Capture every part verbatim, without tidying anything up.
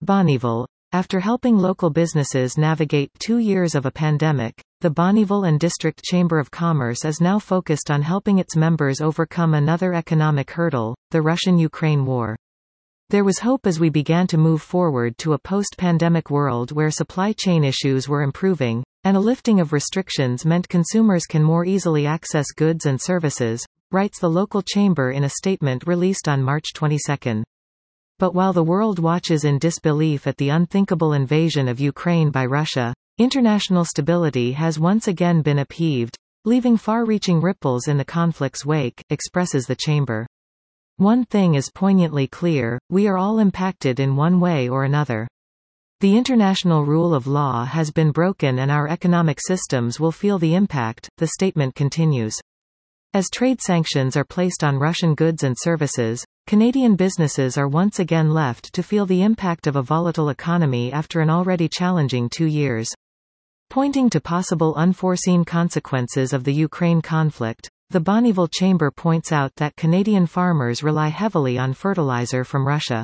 Bonnyville. After helping local businesses navigate two years of a pandemic, the Bonnyville and District Chamber of Commerce is now focused on helping its members overcome another economic hurdle, the Russian-Ukraine war. There was hope as we began to move forward to a post-pandemic world where supply chain issues were improving, and a lifting of restrictions meant consumers can more easily access goods and services, writes the local chamber in a statement released on March twenty-second. But while the world watches in disbelief at the unthinkable invasion of Ukraine by Russia, international stability has once again been upheaved, leaving far-reaching ripples in the conflict's wake, expresses the chamber. One thing is poignantly clear: we are all impacted in one way or another. The international rule of law has been broken and our economic systems will feel the impact, the statement continues. As trade sanctions are placed on Russian goods and services, Canadian businesses are once again left to feel the impact of a volatile economy after an already challenging two years. Pointing to possible unforeseen consequences of the Ukraine conflict, the Bonnyville Chamber points out that Canadian farmers rely heavily on fertilizer from Russia.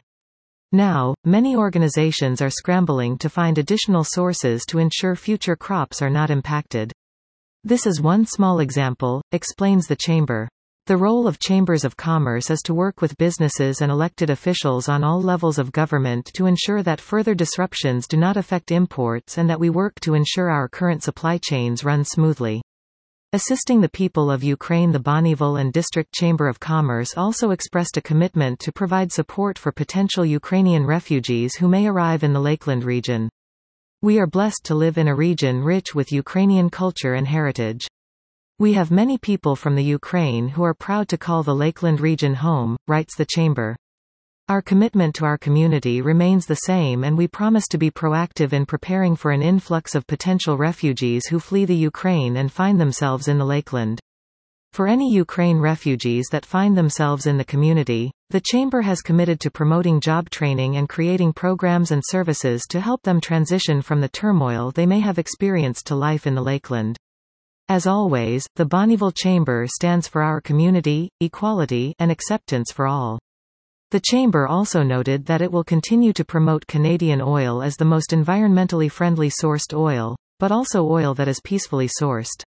Now, many organizations are scrambling to find additional sources to ensure future crops are not impacted. This is one small example, explains the chamber. The role of chambers of commerce is to work with businesses and elected officials on all levels of government to ensure that further disruptions do not affect imports and that we work to ensure our current supply chains run smoothly. Assisting the people of Ukraine, the Bonnyville and District Chamber of Commerce also expressed a commitment to provide support for potential Ukrainian refugees who may arrive in the Lakeland region. We are blessed to live in a region rich with Ukrainian culture and heritage. We have many people from the Ukraine who are proud to call the Lakeland region home, writes the chamber. Our commitment to our community remains the same, and we promise to be proactive in preparing for an influx of potential refugees who flee the Ukraine and find themselves in the Lakeland. For any Ukraine refugees that find themselves in the community, the Chamber has committed to promoting job training and creating programs and services to help them transition from the turmoil they may have experienced to life in the Lakeland. As always, the Bonnyville Chamber stands for our community, equality, and acceptance for all. The Chamber also noted that it will continue to promote Canadian oil as the most environmentally friendly sourced oil, but also oil that is peacefully sourced.